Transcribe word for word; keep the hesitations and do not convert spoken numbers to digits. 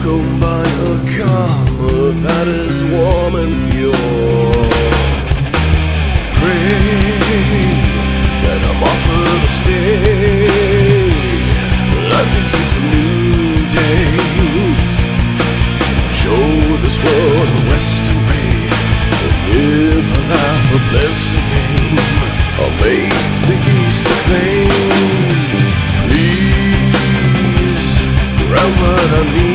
go by a car that is warm and pure. Pray that I'm offered a stay. Let me see some new days. Show this world a western way. Live a life of blessing. Or make the east a plain. Please grant what I need.